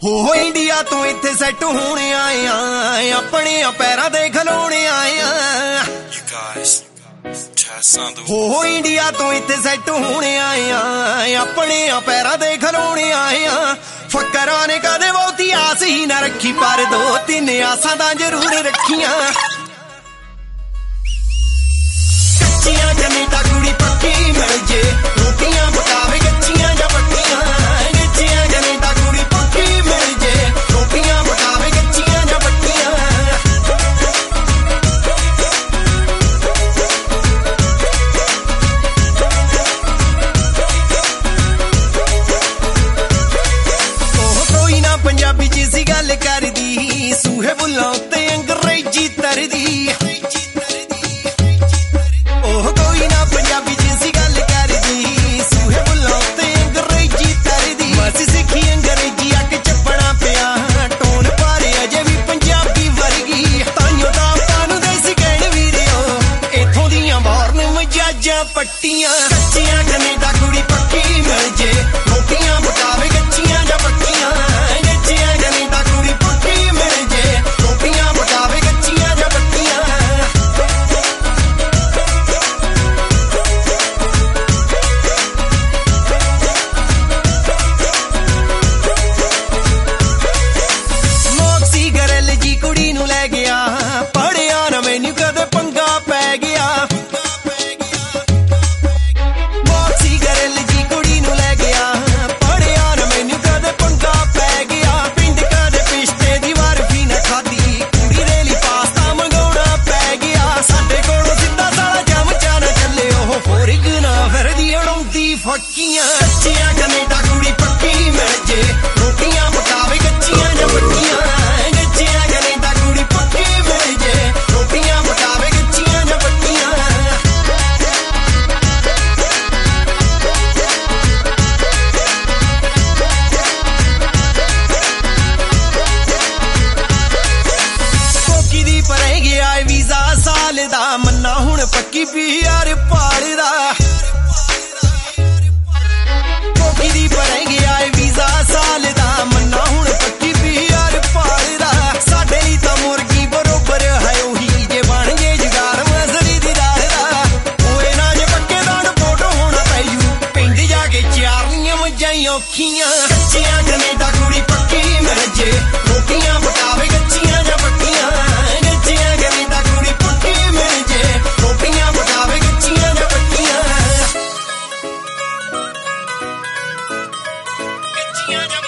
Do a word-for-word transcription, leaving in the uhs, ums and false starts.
ਹੋ ਇੰਡੀਆ ਤੋਂ ਇੱਥੇ ਸੈੱਟ ਹੋਣੇ ਆਏ ਆ, ਆਪਣੇ ਪੈਰਾਂ ਦੇ ਖਲੋਣੇ ਆਏ ਆ। ਹੋ ਇੰਡੀਆ ਤੋਂ ਇੱਥੇ ਸੈੱਟ ਹੋਣੇ ਆਏ ਆ, ਆਪਣੇ ਪੈਰਾਂ ਦੇ ਖਲੋਣੇ ਆਏ ਆ। ਫਕਰਾਂ ਨੇ ਕਦੇ ਬਹੁਤੀ ਆਸ ਹੀ ਨਾ ਰੱਖੀ, ਪਰ ਦੋ ਤਿੰਨ ਆਸਾਂ ਤਾਂ ਜ਼ਰੂਰ ਰੱਖੀਆਂ। ਕੱਚੀਆਂ ਜਮੀਟਾ ਕੁੜੀ ਪੱਕੀ ਮਿਲ ਜੇ, ਰੋਟੀਆਂ ਪਕਾਵੇ ਕੱਚੀਆਂ ਜਾਂ ਪੱਕੀਆਂ। ਕੱਚੀਆਂ ਜਮੀਟਾ ਕੁੜੀ ਪੱਕੀ ਮਿਲ ਜੇ, ਰੋਟੀਆਂ ਪਕਾਵੇ ਕੱਚੀਆਂ ਜਾਂ ਪੱਕੀਆਂ। ਉਹ ਕੋਈ ਨਾ ਪੰਜਾਬੀ ਚ ਸੀ ਗੱਲ ਕਰਦੀ, ਸੂਹੇ ਬੁੱਲਾਂ ਉੱਤੇ ਅੰਗਰੇਜ਼ੀ ਤਰਦੀ। ਪੱਟੀਆਂ ਕੱਚੀਆਂ ਕੈਨੇਡਾ ਕੁੜੀ ਪੱਕੀ ਮਿਲ ਜੇ, ਰੋਟੀਆਂ ਪਕਾਵੇ ਕੱਚੀਆਂ ਜਾਂ ਪੱਕੀਆਂ। ਕੱਚੀਆਂ ਕੈਨੇਡਾ ਕੁੜੀ ਪੱਕੀ ਮਿਲ ਜੇ, ਰੋਟੀਆਂ ਪਕਾਵੇ ਕੱਚੀਆਂ ਜਾਂ ਪੱਕੀਆਂ। ਮੋਕਸੀ ਗਰਲ ਜੀ ਕੁੜੀ ਨੂੰ ਲੈ ਗਿਆ, ਪੜਿਆ ਨਾ ਮੈਨੂੰ ਕਦੇ ਪੰਗਾ ਪੈ ਗਿਆ। ਫੱਕੀਆਂ ਕੱਚੀਆਂ ਕੈਨੇਡਾ ਕੁੜੀ ਪੱਕੀ ਮਿਲ ਜੇ, ਰੋਟੀਆਂ ਪਕਾਵੇ ਕੱਚੀਆਂ ਜਾਂ ਪੱਕੀਆਂ। ਕੱਚੀਆਂ ਕੈਨੇਡਾ ਕੁੜੀ ਪੱਕੀ ਮਿਲ ਜੇ, ਰੋਟੀਆਂ ਪਕਾਵੇ ਕੱਚੀਆਂ ਜਾਂ ਪੱਕੀਆਂ। ਕੋਕੀ ਦੀ ਪਰੇ ਗਿਆ ਵੀਜ਼ਾ ਸਾਲ ਦਾ, ਮੰਨਾ ਹੁਣ ਪੱਕੀ ਪੀਆਰ ਪਾਲਦਾ। ਦੀ ਪਰੇ ਗਿਆ ਵੀਜ਼ਾ ਸਾਲ ਦਾ, ਮੰਨਾ ਹੁਣ ਪੱਕੀ ਪੀਆਰ ਪਾਲਦਾ। ਸਾਡੇ ਲਈ ਤਾਂ ਮੁਰਗੀ ਬਰੋਬਰ ਹੈ ਉਹੀ, ਜੇ ਬਣ ਜੇ ਜਗਾਰ ਮਸਲੀ ਦੀ ਦਾਲ ਦਾ। ਹੋਏ ਨਾ ਜੇ ਪੱਕੇ ਦਾਣ ਫੋਟੋ ਹੋਣਾ ਪੈ ਜੂ, ਪਿੰਡ ਜਾ ਕੇ ਚਾਰਨੀਆਂ ਮੱਝਾਂ ਔਖੀਆਂ। ਕੱਚੀਆਂ ਕੈਨੇਡਾ ਕੁੜੀ ਪੱਕੀ ਮਿਲ ਜੇ, ਰੋਟੀਆਂ ਪਕਾਵੇ ਕੱਚੀਆਂ ਜਾਂ ਪੱਕੀਆਂ। ਕੱਚੀਆਂ ਕੈਨੇਡਾ ਕੁੜੀ ਪੱਕੀ ਮਿਲ ਜੇ, ਰੋਟੀਆਂ ਪਕਾਵੇ ਕੱਚੀਆਂ ਜਾਂ ਪੱਕੀਆਂ।